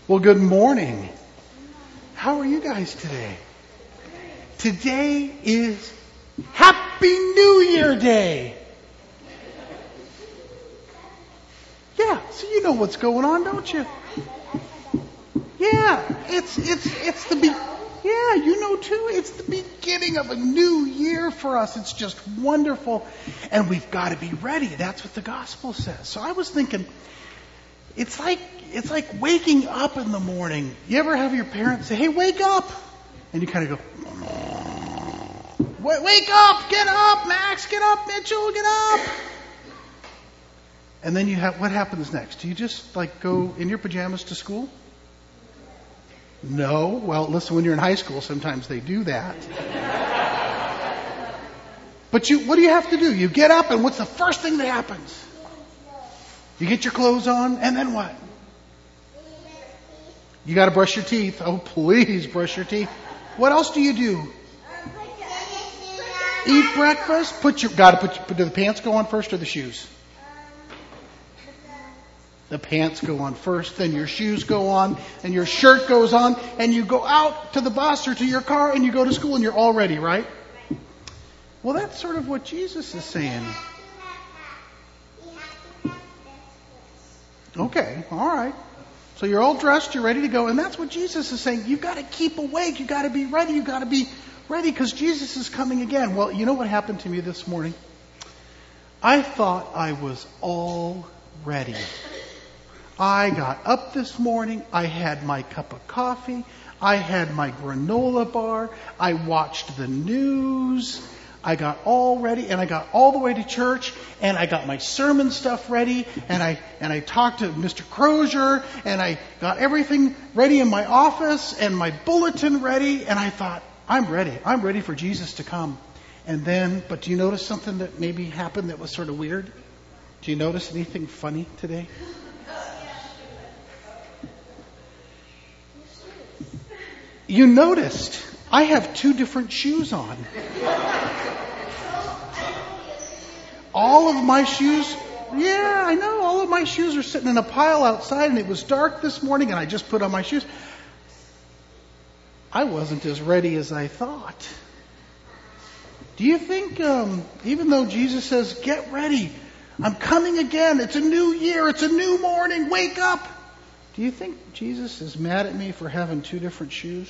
Well, good morning. How are you guys today? Today is Happy New Year Day. Yeah, so you know what's going on, don't you? Yeah, it's you know too. It's the beginning of a new year for us. It's just wonderful, and we've got to be ready. That's what the gospel says. So I was thinking, it's like waking up in the morning. You ever have your parents say, "Hey, wake up," and you kind of go, "Wake up! Get up, Max! Get up, Mitchell! Get up!" And then what happens next? Do you just go in your pajamas to school? No. Well, listen, when you're in high school, sometimes they do that. But what do you have to do? You get up, and what's the first thing that happens? You get your clothes on, and then what? You got to brush your teeth. Oh, please brush your teeth. What else do you do? Eat breakfast. Do the pants go on first or the shoes? The pants go on first, then your shoes go on, and your shirt goes on, and you go out to the bus or to your car, and you go to school, and you're all ready, right? Well, that's sort of what Jesus is saying. Okay, all right. So you're all dressed, you're ready to go, and that's what Jesus is saying. You've got to keep awake, you've got to be ready, you've got to be ready, because Jesus is coming again. Well, you know what happened to me this morning? I thought I was all ready. I got up this morning, I had my cup of coffee, I had my granola bar, I watched the news, I got all ready, and I got all the way to church, and I got my sermon stuff ready, and I talked to Mr. Crozier, and I got everything ready in my office, and my bulletin ready, and I thought, I'm ready for Jesus to come. But do you notice something that maybe happened that was sort of weird? Do you notice anything funny today? You noticed I have 2 different shoes on. All of my shoes, I know, all of my shoes are sitting in a pile outside, and it was dark this morning, and I just put on my shoes. I wasn't as ready as I thought. Do you think, even though Jesus says, get ready, I'm coming again, it's a new year, it's a new morning, wake up, do you think Jesus is mad at me for having 2 different shoes?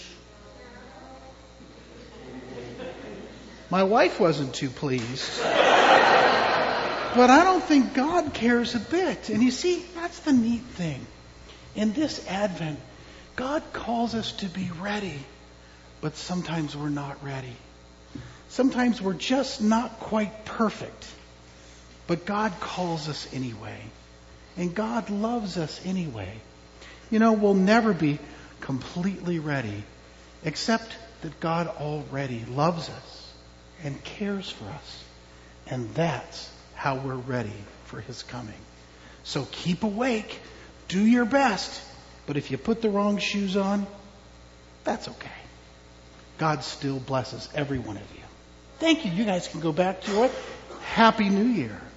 My wife wasn't too pleased. But I don't think God cares a bit. And you see, that's the neat thing. In this Advent, God calls us to be ready, but sometimes we're not ready. Sometimes we're just not quite perfect. But God calls us anyway. And God loves us anyway. You know, we'll never be completely ready, except that God already loves us and cares for us. And that's how we're ready for His coming. So keep awake, do your best, but if you put the wrong shoes on, that's okay. God still blesses every one of you. Thank you. You guys can go back to it. Happy New Year.